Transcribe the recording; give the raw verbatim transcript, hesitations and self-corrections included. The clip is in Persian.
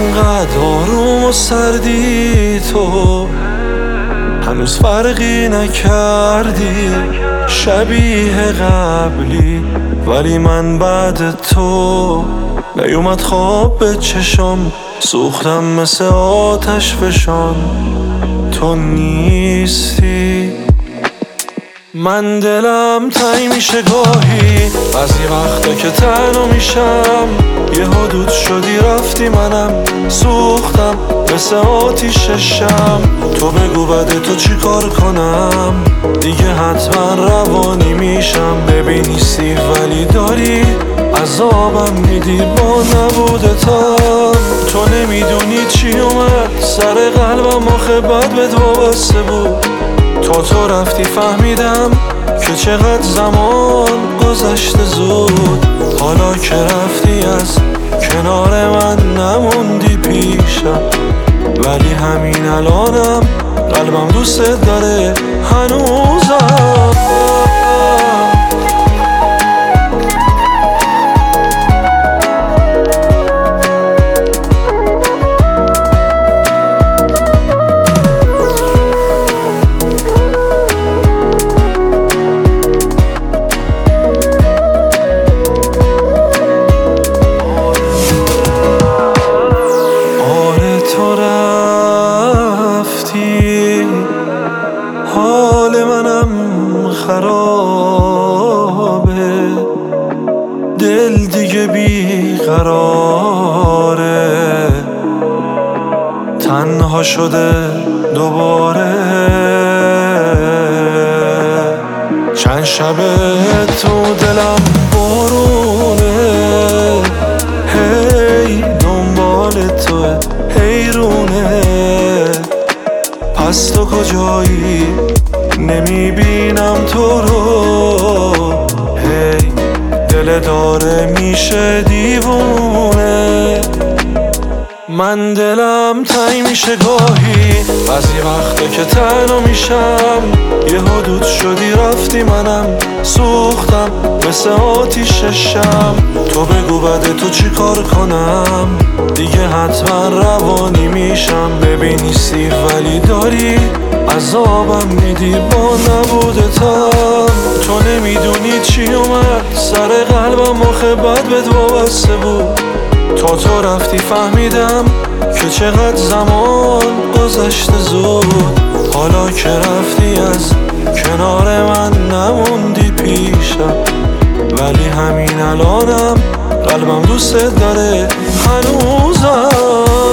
انقدر آروم و سردی تو، هنوز فرقی نکردی، شبیه قبلی. ولی من بعد تو نیومد خواب به چشم، سوختم مثل آتش فشان، تو نیستی. من دلم تنگ میشه گاهی، بعضی وقتا که تنها میشم، یه حدود شدی رفتی منم سوختم مثل آتیش شم. تو بگو بعد تو چی کار کنم، دیگه حتما روانی میشم. ببینیستی ولی داری عذابم میدی با نبودتم. تو نمیدونی چی اومد سر قلبم، آخه بد بهت وابسته بود. تا تو رفتی فهمیدم که چقدر زمان گذشته زود. حالا که رفتی از کنار من نموندی پیشم، ولی همین الانم قلبم دوست داره هنوزم. حال منم خرابه، دل دیگه بیقراره، تنها شده دوباره. چند شبه تو دلم بارونه، هی دنبال توه حیرونه. پس تو کجایی نمیبینم تو رو، هی دل داره میشه دیوونه. من دلم تنگ میشه گاهی، بعضی وقتا که تنها میشم، یه حدود شدی رفتی منم سوختم مثل آتیش شم. تو بگو بعد تو چی کار کنم، دیگه حتما روانی میشم. ببینیستی ولی داری عذابم میدی با نبودتم. تو نمیدونی چی اومد سر قلبم، آخه بد بهت وابسته بود. تا تو رفتی فهمیدم که چقدر زمان گذشته زود. حالا که رفتی از کنار من نموندی پیشم، ولی همین الانم قلبم دوست داره هنوزم.